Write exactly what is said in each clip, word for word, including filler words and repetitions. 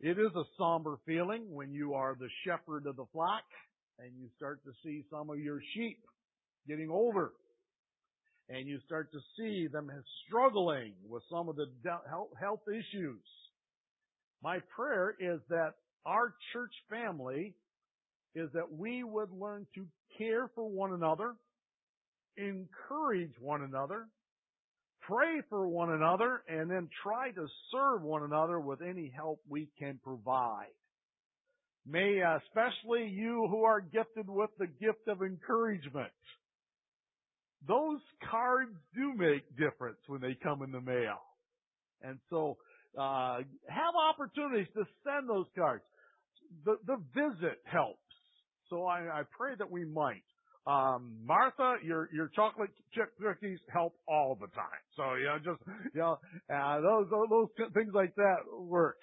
It is a somber feeling when you are the shepherd of the flock and you start to see some of your sheep getting older. And you start to see them struggling with some of the health issues. My prayer is that our church family is that we would learn to care for one another, encourage one another, pray for one another, and then try to serve one another with any help we can provide. May especially you who are gifted with the gift of encouragement. Those cards do make difference when they come in the mail. And so, uh, have opportunities to send those cards. The, the visit helps. So I, I pray that we might. Um, Martha, your, your chocolate chip cookies help all the time. So, you know, just, you know, uh, those, those things like that work.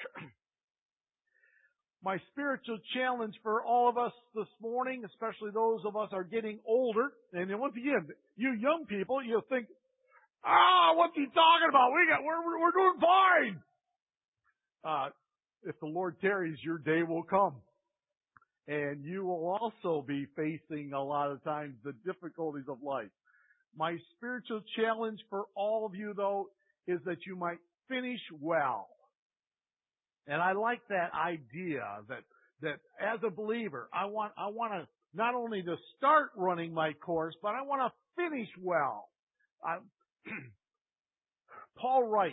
My spiritual challenge for all of us this morning, especially those of us are getting older, and then once again, you young people, you think, ah, what's he talking about? We got, we're, we're, we're doing fine. Uh, if the Lord tarries, your day will come. And you will also be facing a lot of times the difficulties of life. My spiritual challenge for all of you, though, is that you might finish well. And I like that idea that, that as a believer, I want, I want to not only to start running my course, but I want to finish well. I, Paul writes,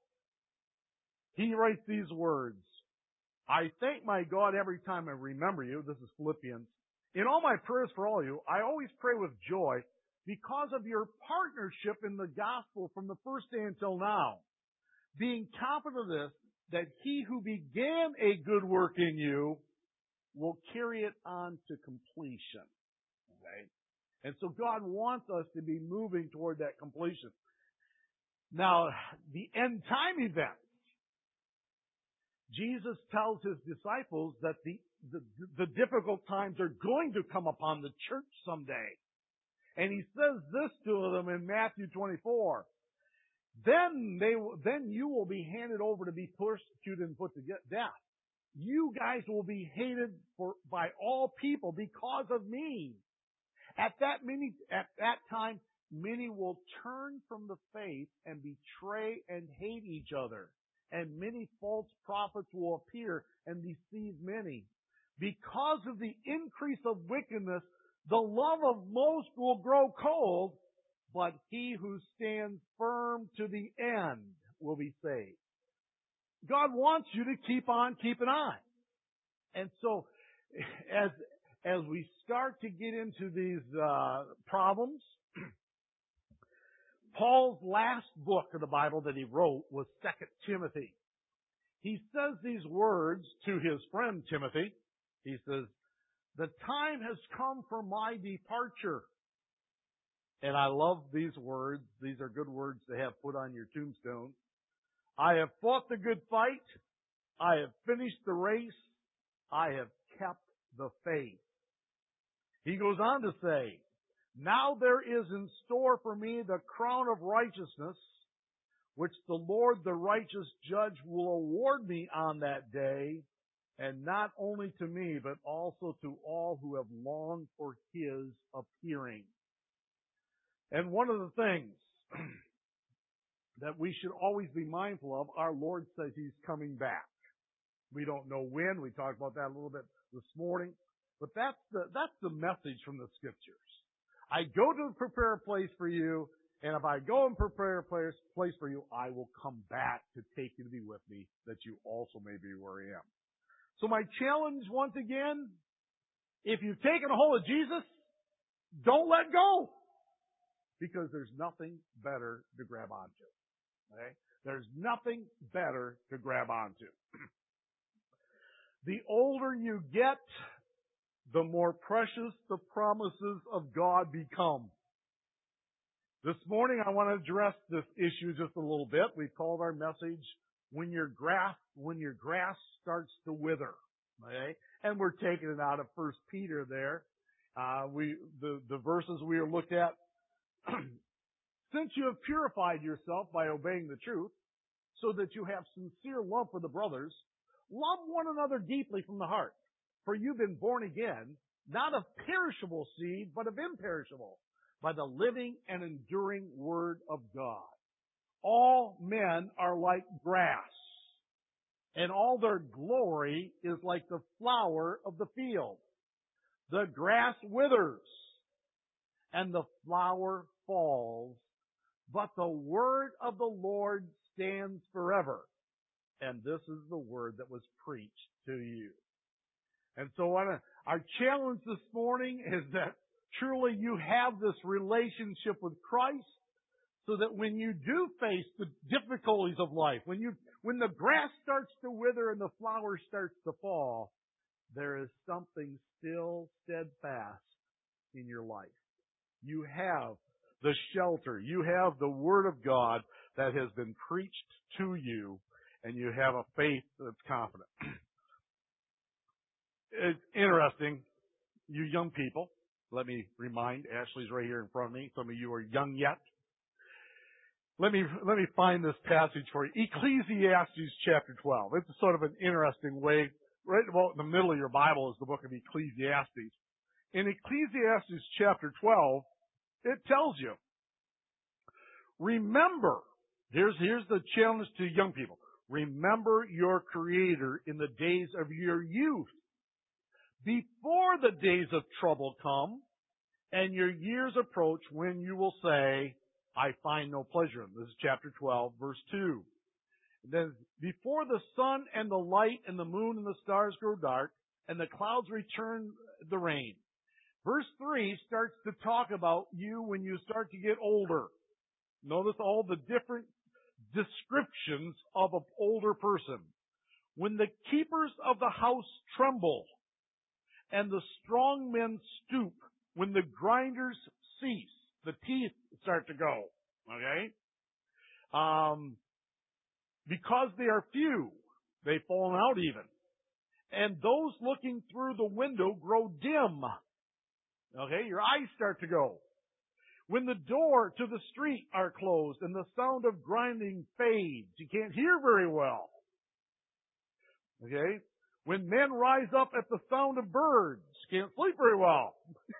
he writes these words, I thank my God every time I remember you. This is Philippians. In all my prayers for all of you, I always pray with joy because of your partnership in the gospel from the first day until now. Being confident of this, that he who began a good work in you will carry it on to completion. Okay? And so God wants us to be moving toward that completion. Now, the end time event. Jesus tells his disciples that the, the, the difficult times are going to come upon the church someday. And he says this to them in Matthew twenty-four. Then they, then you will be handed over to be persecuted and put to death. You guys will be hated for, by all people because of me. At that many, at that time, many will turn from the faith and betray and hate each other. And many false prophets will appear and deceive many. Because of the increase of wickedness, the love of most will grow cold, but he who stands firm to the end will be saved. God wants you to keep on keeping on. And so, as, as we start to get into these, uh, problems, Paul's last book of the Bible that he wrote was Second Timothy. He says these words to his friend Timothy. He says, the time has come for my departure. And I love these words. These are good words to have put on your tombstone. I have fought the good fight. I have finished the race. I have kept the faith. He goes on to say, now there is in store for me the crown of righteousness, which the Lord, the righteous judge, will award me on that day, and not only to me, but also to all who have longed for his appearing. And one of the things that we should always be mindful of, our Lord says he's coming back. We don't know when. We talked about that a little bit this morning. But that's the, that's the message from the Scriptures. I go to prepare a place for you, and if I go and prepare a place, place for you, I will come back to take you to be with me, that you also may be where I am. So my challenge once again, if you've taken a hold of Jesus, don't let go. Because there's nothing better to grab onto. Okay? There's nothing better to grab onto. The older you get, the more precious the promises of God become. This morning I want to address this issue just a little bit. We've called our message, When Your Grass, When Your Grass Starts to Wither. Okay? And we're taking it out of First Peter there. Uh, we, the, the verses we looked at, since you have purified yourself by obeying the truth, so that you have sincere love for the brothers, Love one another deeply from the heart, for you've been born again, not of perishable seed, but of imperishable, by the living and enduring Word of God. All men are like grass, and all their glory is like the flower of the field. The grass withers, and the flower falls, but the word of the Lord stands forever. And this is the word that was preached to you. And so our challenge this morning is that truly you have this relationship with Christ, so that when you do face the difficulties of life, when you, when the grass starts to wither and the flower starts to fall, there is something still steadfast in your life. You have the shelter. You have the Word of God that has been preached to you, and you have a faith that's confident. It's interesting, you young people. Let me remind, Ashley's right here in front of me. Some of you are young yet. Let me, let me find this passage for you. Ecclesiastes chapter twelve. It's sort of an interesting way. Right about in the middle of your Bible is the book of Ecclesiastes. In Ecclesiastes chapter twelve, it tells you, remember, here's, here's the challenge to young people. Remember your Creator in the days of your youth, before the days of trouble come, and your years approach, when you will say, I find no pleasure in them. This is chapter twelve, verse two. And then, before the sun and the light and the moon and the stars grow dark, and the clouds return the rain. Verse three starts to talk about you when you start to get older. Notice all the different descriptions of an older person. When the keepers of the house tremble, and the strong men stoop, when the grinders cease, the teeth start to go. Okay? Um, because they are few, they've fallen out even. And those looking through the window grow dim. Okay? Your eyes start to go. When the door to the street are closed and the sound of grinding fades, you can't hear very well. Okay? When men rise up at the sound of birds, can't sleep very well.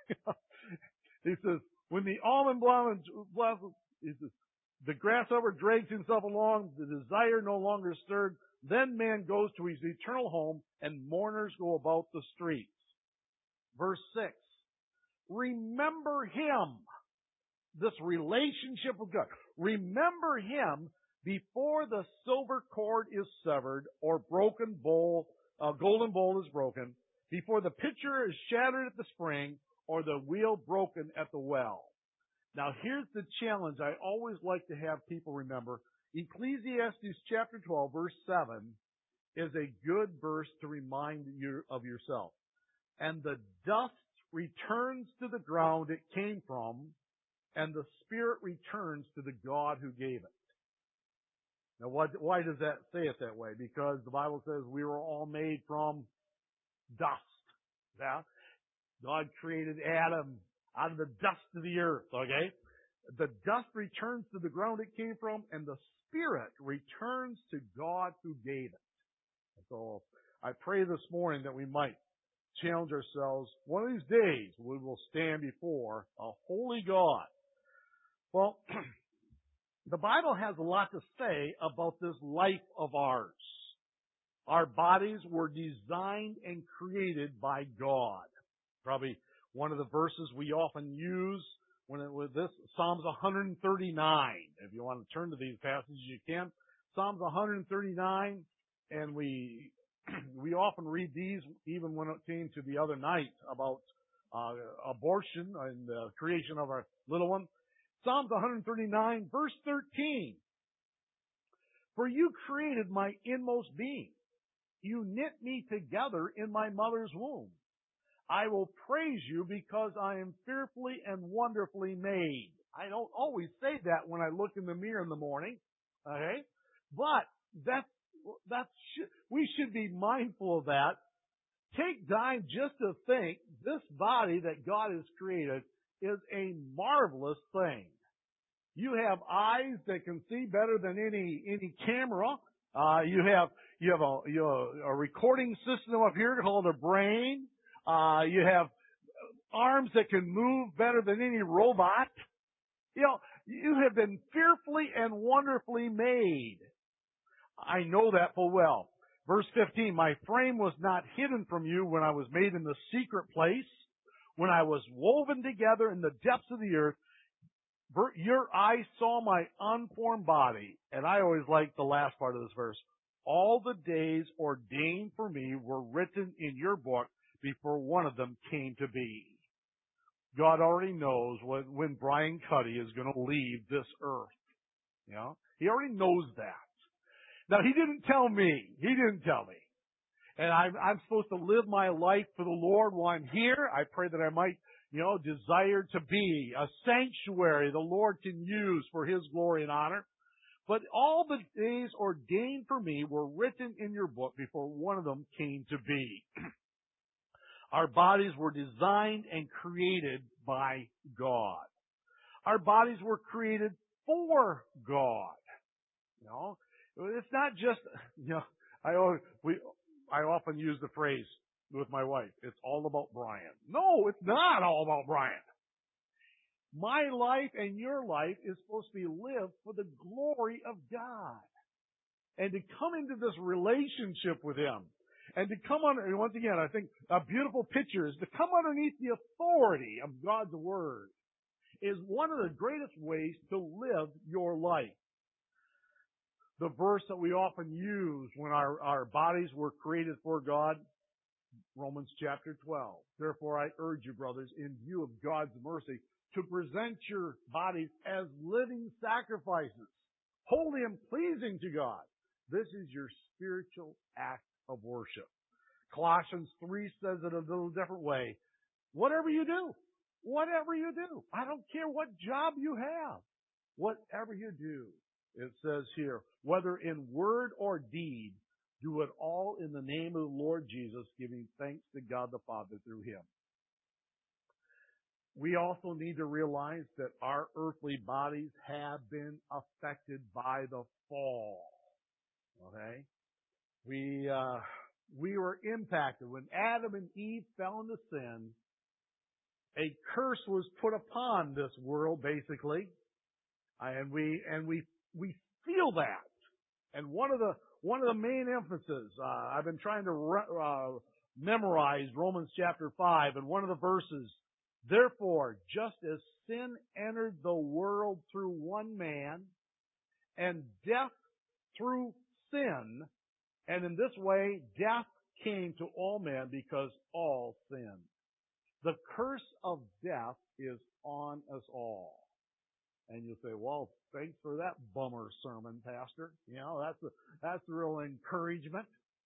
He says, when the almond blossom, he says, the grasshopper drags himself along, the desire no longer stirred, then man goes to his eternal home, and mourners go about the streets. Verse six, remember him, this relationship with God. Remember him before the silver cord is severed, or broken bowl, a golden bowl is broken, before the pitcher is shattered at the spring, or the wheel broken at the well. Now here's the challenge I always like to have people remember. Ecclesiastes chapter twelve, verse seven is a good verse to remind you of yourself. And the dust returns to the ground it came from, and the spirit returns to the God who gave it. Now what, why does that say it that way? Because the Bible says we were all made from dust. Yeah? God created Adam out of the dust of the earth, okay? The dust returns to the ground it came from, and the spirit returns to God who gave it. So I pray this morning that we might challenge ourselves. One of these days we will stand before a holy God. Well, the Bible has a lot to say about this life of ours. Our bodies were designed and created by God. Probably one of the verses we often use when it was this, Psalms one thirty-nine. If you want to turn to these passages, you can. Psalms one thirty-nine, and we we often read these even when it came to the other night about uh, abortion and the creation of our little one. Psalms one thirty-nine, verse thirteen. For you created my inmost being. You knit me together in my mother's womb. I will praise you because I am fearfully and wonderfully made. I don't always say that when I look in the mirror in the morning, okay? But that's, that's, we should be mindful of that. Take time just to think this body that God has created is a marvelous thing. You have eyes that can see better than any, any camera. Uh, you have, you have a, you have a recording system up here called a brain. Uh, you have arms that can move better than any robot. You know, you have been fearfully and wonderfully made. I know that full well. Verse fifteen, my frame was not hidden from you when I was made in the secret place, when I was woven together in the depths of the earth. Your eyes saw my unformed body. And I always like the last part of this verse. All the days ordained for me were written in your book before one of them came to be. God already knows when, when Brian Cuddy is going to leave this earth. You know, He already knows that. Now, He didn't tell me. He didn't tell me. And I'm, I'm supposed to live my life for the Lord while I'm here. I pray that I might, you know, desire to be a sanctuary the Lord can use for His glory and honor. But all the days ordained for me were written in your book before one of them came to be. Our bodies were designed and created by God. Our bodies were created for God. You know, it's not just, you know, I always, we, I often use the phrase with my wife, it's all about Brian. No, it's not all about Brian. My life and your life is supposed to be lived for the glory of God. And to come into this relationship with Him. And to come under, and once again, I think a beautiful picture is to come underneath the authority of God's Word is one of the greatest ways to live your life. The verse that we often use when our, our bodies were created for God, Romans chapter twelve. Therefore I urge you, brothers, in view of God's mercy, to present your bodies as living sacrifices, holy and pleasing to God. This is your spiritual act of worship. Colossians three says it a little different way. Whatever you do, whatever you do, I don't care what job you have, whatever you do, it says here, whether in word or deed, do it all in the name of the Lord Jesus, giving thanks to God the Father through Him. We also need to realize that our earthly bodies have been affected by the fall. Okay? We, uh, we were impacted. When Adam and Eve fell into sin, a curse was put upon this world, basically. And we, and we, we feel that. And one of the, one of the main emphasis, uh, I've been trying to, re- uh, memorize Romans chapter five, and one of the verses, therefore, just as sin entered the world through one man, and death through sin, and in this way, death came to all men because all sinned. The curse of death is on us all. And you'll say, well, thanks for that bummer sermon, Pastor. You know, that's a, that's a real encouragement.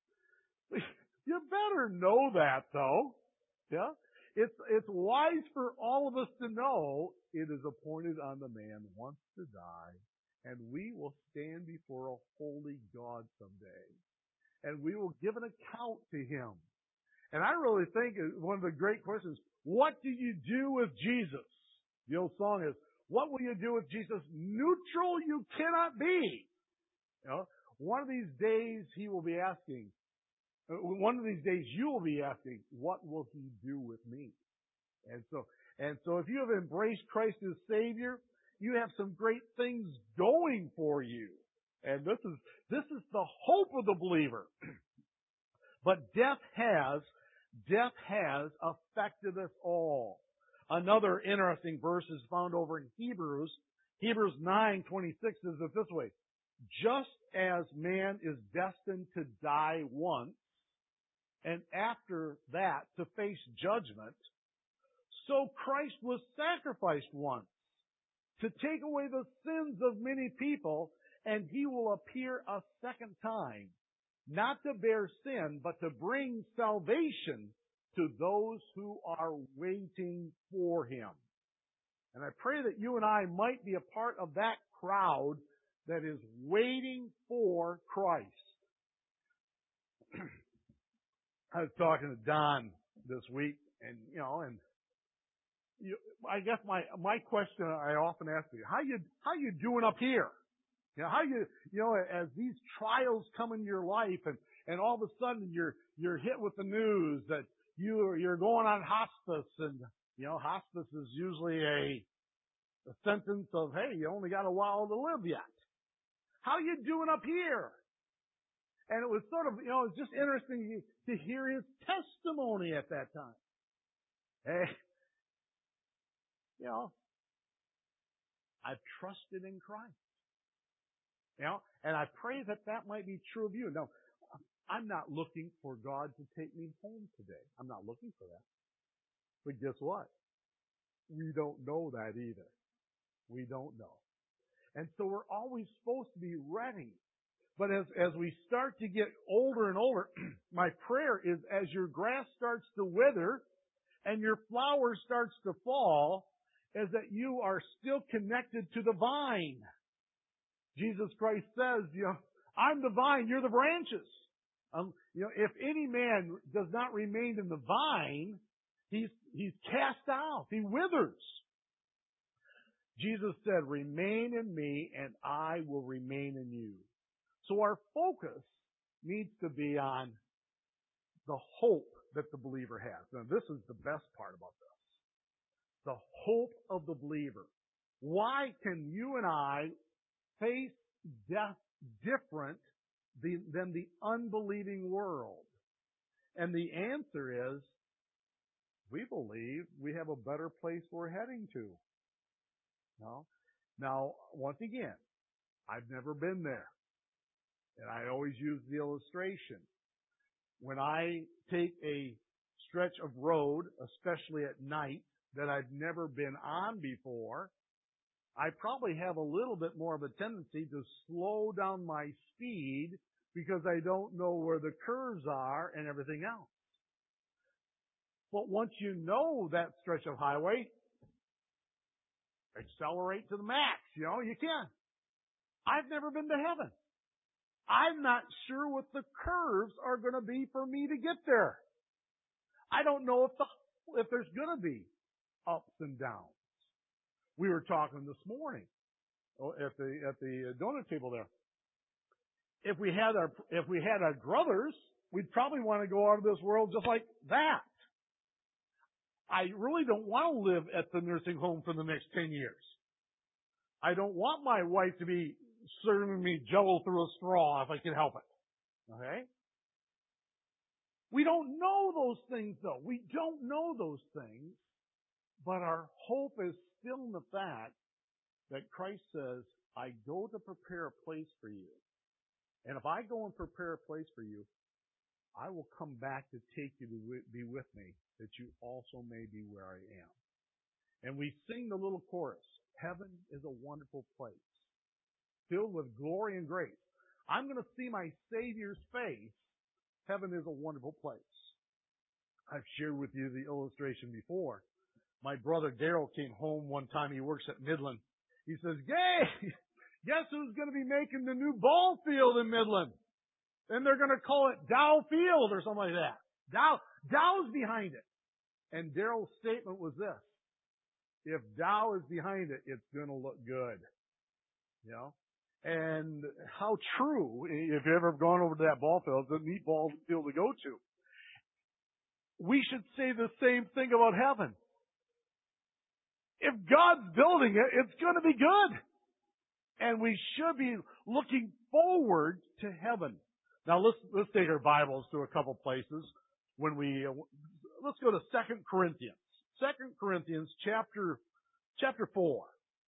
You better know that, though. Yeah? It's, it's wise for all of us to know it is appointed on the man once to die, and we will stand before a holy God someday. And we will give an account to Him. And I really think one of the great questions, what do you do with Jesus? The old song is, what will you do with Jesus? Neutral you cannot be. You know, one of these days He will be asking, one of these days you will be asking, what will He do with me? And so, and so if you have embraced Christ as Savior, you have some great things going for you. And this is, this is the hope of the believer. But death has, death has affected us all. Another interesting verse is found over in Hebrews. Hebrews nine twenty-six says it this way. Just as man is destined to die once, and after that to face judgment, so Christ was sacrificed once to take away the sins of many people, and He will appear a second time, not to bear sin, but to bring salvation to those who are waiting for Him. And I pray that you and I might be a part of that crowd that is waiting for Christ. I was talking to Don this week, and, you know, and you, I guess my, my question I often ask you, how you, how you doing up here? You know, how you, you know, as these trials come in your life and, and all of a sudden you're, you're hit with the news that you, you're going on hospice and, you know, hospice is usually a, a sentence of, hey, you only got a while to live yet. How you doing up here? And it was sort of, you know, it was just interesting to hear his testimony at that time. Hey, you know, I've trusted in Christ. You know, and I pray that that might be true of you. Now, I'm not looking for God to take me home today. I'm not looking for that. But guess what? We don't know that either. We don't know. And so we're always supposed to be ready. But as, as we start to get older and older, my prayer is as your grass starts to wither and your flower starts to fall, is that you are still connected to the vine. Jesus Christ says, you know, I'm the vine, you're the branches. Um, you know, if any man does not remain in the vine, he's, he's cast out. He withers. Jesus said, remain in me and I will remain in you. So our focus needs to be on the hope that the believer has. Now this is the best part about this. The hope of the believer. Why can you and I face death different than the unbelieving world? And the answer is, we believe we have a better place we're heading to. No? Now, once again, I've never been there. And I always use the illustration. When I take a stretch of road, especially at night, that I've never been on before, I probably have a little bit more of a tendency to slow down my speed because I don't know where the curves are and everything else. But once you know that stretch of highway, accelerate to the max. You know, you can. I've never been to heaven. I'm not sure what the curves are going to be for me to get there. I don't know if the, if there's going to be ups and downs. We were talking this morning at the at the donut table there. If we had our if we had our druthers, we'd probably want to go out of this world just like that. I really don't want to live at the nursing home for the next ten years. I don't want my wife to be serving me Jello through a straw if I can help it. Okay? We don't know those things though. We don't know those things, but our hope is still in the fact that Christ says, I go to prepare a place for you. And if I go and prepare a place for you, I will come back to take you to be with me, that you also may be where I am. And we sing the little chorus, heaven is a wonderful place, filled with glory and grace. I'm going to see my Savior's face. Heaven is a wonderful place. I've shared with you the illustration before. My brother Daryl came home one time. He works at Midland. He says, "Gay, guess who's going to be making the new ball field in Midland? And they're going to call it Dow Field or something like that. Dow, Dow's behind it." And Daryl's statement was this: if Dow is behind it, it's going to look good. You know? And how true, if you've ever gone over to that ball field, it's a neat ball field to go to. We should say the same thing about heaven. If God's building it, it's going to be good. And we should be looking forward to heaven. Now let's, let's take our Bibles to a couple places. When we, uh, let's go to Second Corinthians. Second Corinthians chapter, chapter four.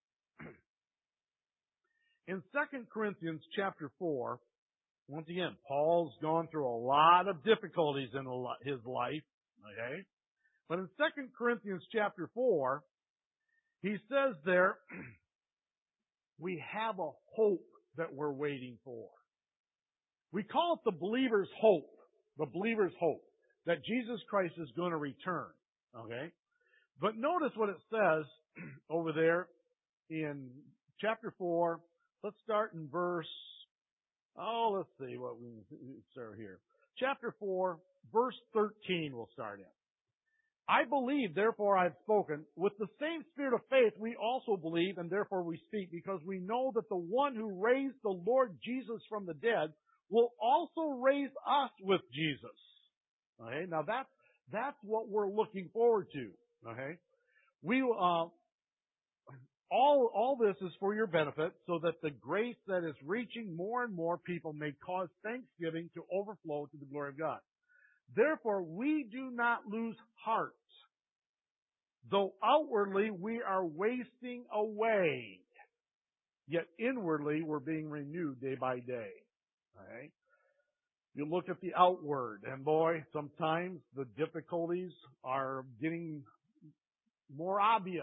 In Second Corinthians chapter four, once again, Paul's gone through a lot of difficulties in his life, okay? But in Second Corinthians chapter four, he says there, we have a hope that we're waiting for. We call it the believer's hope, the believer's hope, that Jesus Christ is going to return, okay? But notice what it says over there in chapter four. Let's start in verse, oh, let's see what we start here. Chapter four, verse thirteen we'll start in. I believe, therefore I've spoken. With the same spirit of faith, we also believe, and therefore we speak, because we know that the one who raised the Lord Jesus from the dead will also raise us with Jesus. Okay, now that's, that's what we're looking forward to. Okay, we, uh, all, all this is for your benefit, so that the grace that is reaching more and more people may cause thanksgiving to overflow to the glory of God. Therefore, we do not lose heart, though outwardly we are wasting away, yet inwardly we're being renewed day by day. All right? You look at the outward, and boy, sometimes the difficulties are getting more obvious.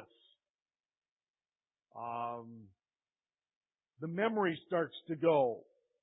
Um, the memory starts to go.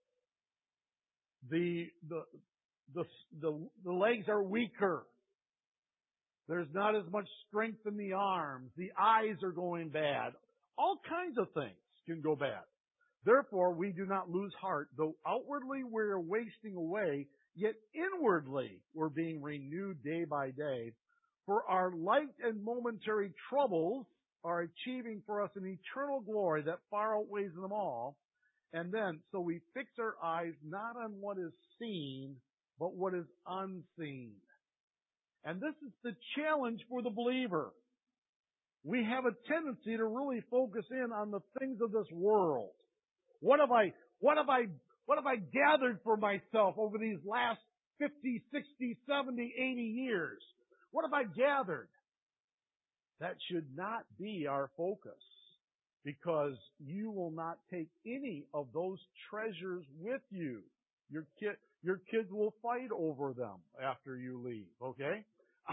The, the, the, the, the legs are weaker. There's not as much strength in the arms. The eyes are going bad. All kinds of things can go bad. Therefore, we do not lose heart, though outwardly we're wasting away, yet inwardly we're being renewed day by day. For our light and momentary troubles are achieving for us an eternal glory that far outweighs them all. And then, so we fix our eyes not on what is seen, but what is unseen. And this is the challenge for the believer. We have a tendency to really focus in on the things of this world. What have I, what have I, what have I gathered for myself over these last fifty, sixty, seventy, eighty years? What have I gathered? That should not be our focus, because you will not take any of those treasures with you. Your kid, your kids will fight over them after you leave, okay?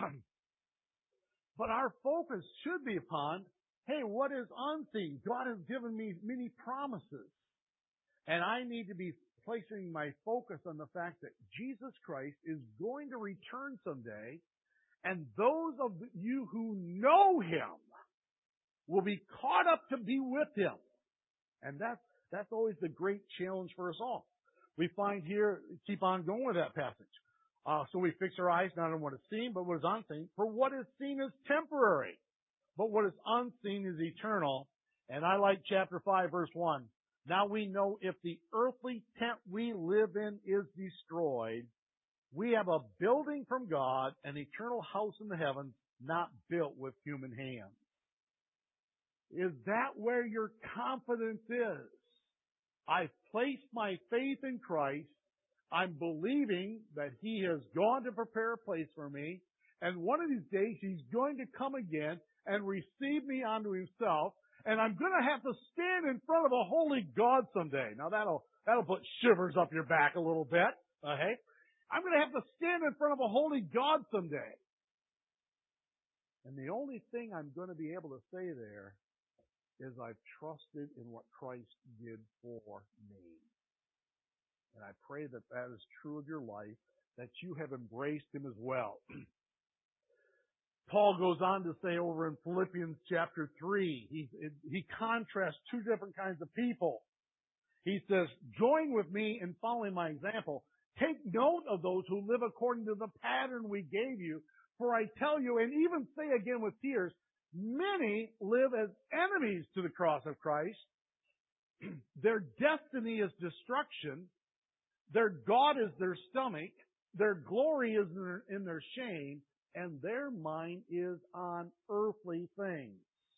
But our focus should be upon, hey, what is unseen? God has given me many promises. And I need to be placing my focus on the fact that Jesus Christ is going to return someday, and those of you who know Him will be caught up to be with Him. And that's, that's always the great challenge for us all. We find here, keep on going with that passage. Uh, so we fix our eyes not on what is seen, but what is unseen. For what is seen is temporary, but what is unseen is eternal. And I like chapter five, verse one. Now we know if the earthly tent we live in is destroyed, we have a building from God, an eternal house in the heavens, not built with human hands. Is that where your confidence is? I've placed my faith in Christ. I'm believing that He has gone to prepare a place for me, and one of these days He's going to come again and receive me unto Himself, and I'm going to have to stand in front of a holy God someday. Now that'll, that'll put shivers up your back a little bit, okay? I'm going to have to stand in front of a holy God someday. And the only thing I'm going to be able to say there is I've trusted in what Christ did for me. And I pray that that is true of your life, that you have embraced Him as well. Paul goes on to say over in Philippians chapter three, he, he contrasts two different kinds of people. He says, join with me in following my example. Take note of those who live according to the pattern we gave you. For I tell you, and even say again with tears, many live as enemies to the cross of Christ. Their destiny is destruction. Their God is their stomach. Their glory is in their, in their shame. And their mind is on earthly things.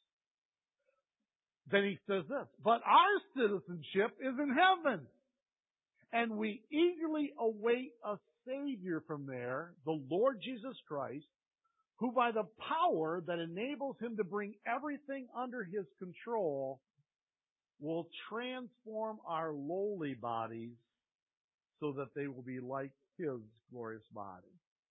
Then he says this, but our citizenship is in heaven. And we eagerly await a Savior from there, the Lord Jesus Christ, who by the power that enables Him to bring everything under His control will transform our lowly bodies so that they will be like His glorious body.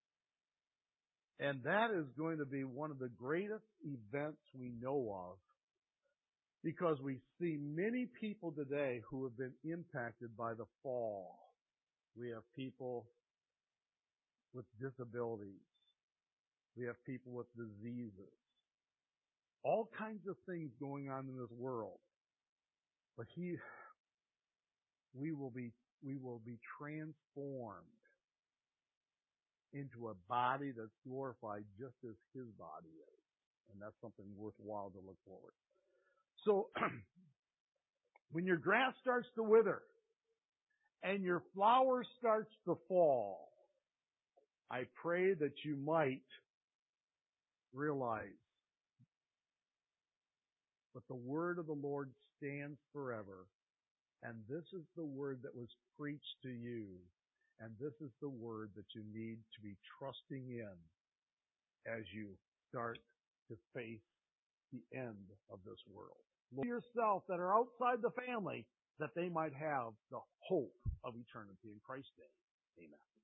And that is going to be one of the greatest events we know of, because we see many people today who have been impacted by the fall. We have people with disabilities. We have people with diseases. All kinds of things going on in this world. But he, we will be, we will be transformed. into a body that's glorified just as His body is. And that's something worthwhile to look forward. So, when your grass starts to wither and your flower starts to fall, I pray that you might realize that the word of the Lord stands forever. And this is the word that was preached to you. And this is the word that you need to be trusting in as you start to face the end of this world. Look to yourself that are outside the family, that they might have the hope of eternity in Christ's name. Amen.